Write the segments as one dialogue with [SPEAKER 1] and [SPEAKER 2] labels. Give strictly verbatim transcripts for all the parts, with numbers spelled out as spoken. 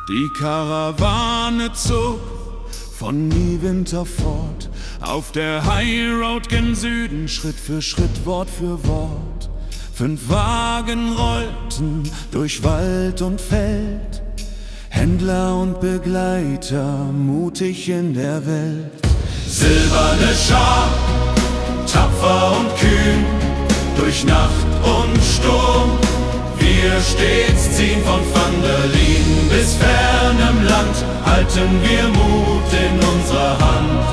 [SPEAKER 1] Die Karawane zog von Niewinter fort, auf der High Road gen Süden, Schritt für Schritt, Wort für Wort. Fünf Wagen rollten durch Wald und Feld, Händler und Begleiter mutig in der Welt. Silberne Schar, tapfer und kühn, durch Nacht und Sturm. Wir stets ziehen von Van der Lien bis fernem Land, halten wir Mut in unserer Hand.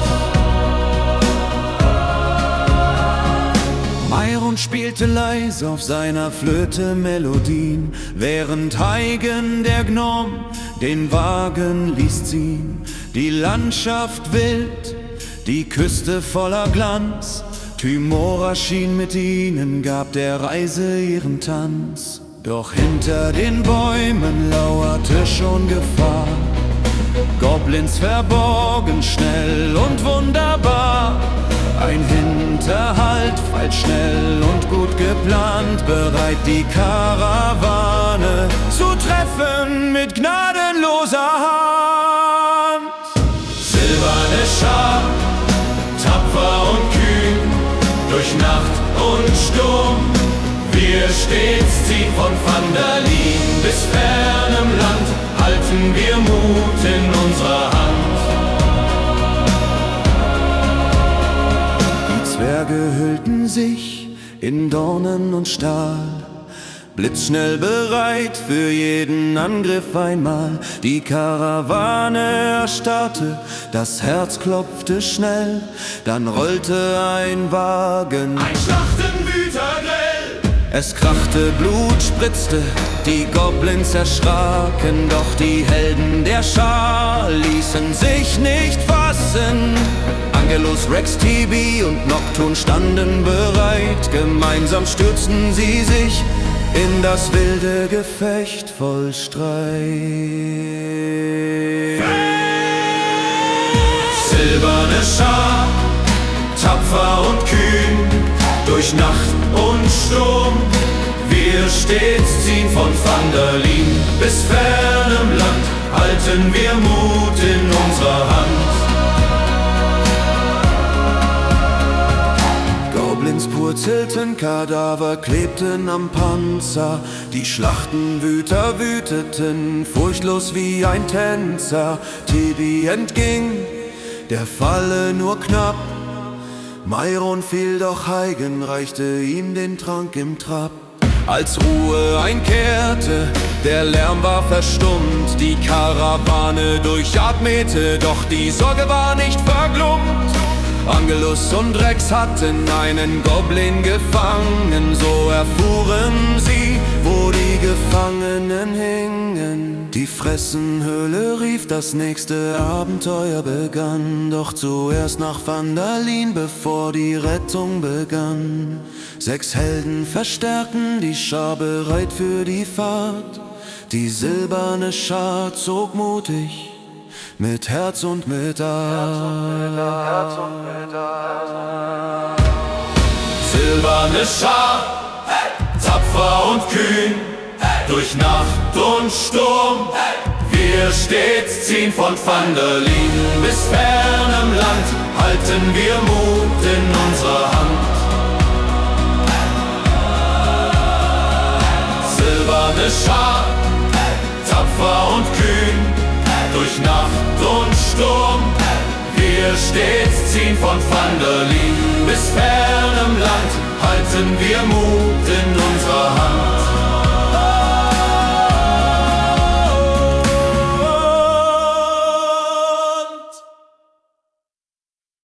[SPEAKER 1] Mairon spielte leise auf seiner Flöte Melodien, während Heigen der Gnom den Wagen ließ ziehen. Die Landschaft wild, die Küste voller Glanz, Tymora schien mit ihnen, gab der Reise ihren Tanz. Doch hinter den Bäumen lauerte schon Gefahr, Goblins verborgen, schnell und wunderbar. Ein Hinterhalt, pfeilschnell und gut geplant, bereit die Karawane zu treffen mit gnadenloser Hand. Silberne Schar, tapfer und kühn, durch Nacht und Sturm. Wir stets ziehen von Van der Lien bis fernem Land, halten wir Mut in unserer Hand. Die Zwerge hüllten sich in Dornen und Stahl, blitzschnell bereit für jeden Angriff einmal. Die Karawane erstarrte, das Herz klopfte schnell, dann rollte ein Wagen, ein Schlachtenwütergrill. Es krachte, Blut spritzte, die Goblins erschraken, doch die Helden der Schar ließen sich nicht fassen. Angelus, Rex, Tibi und Nocturne standen bereit, gemeinsam stürzten sie sich in das wilde Gefecht voll Streit. Silberne Schar, tapfer und kühn, durch Nacht und Sturm. Wir stets ziehen von Van der Lien bis fernem Land, halten wir Mut in unserer Hand. Goblins purzelten, Kadaver klebten am Panzer, die Schlachtenwüter wüteten, furchtlos wie ein Tänzer. Tibi entging der Falle nur knapp, Mairon fiel, doch Heigen reichte ihm den Trank im Trab. Als Ruhe einkehrte, der Lärm war verstummt, die Karawane durchatmete, doch die Sorge war nicht verglummt. Angelus und Rex hatten einen Goblin gefangen, so erfuhren sie, wo die Gefangenen hingen. Die Fressenhöhle rief, das nächste Abenteuer begann, doch zuerst nach Van der Lien, bevor die Rettung begann. Sechs Helden verstärkten die Schar, bereit für die Fahrt. Die silberne Schar zog mutig, mit Herz und mit Art. Silberne Schar, tapfer und kühn, durch Nacht und Sturm. Wir stets ziehen von Van der Lien bis fernem Land, halten wir Mut in unserer Hand. Silberne Schar, tapfer und kühn, durch Nacht und Sturm. Wir stets ziehen von Van der Lien bis fernem Land, halten wir Mut in unserer Hand.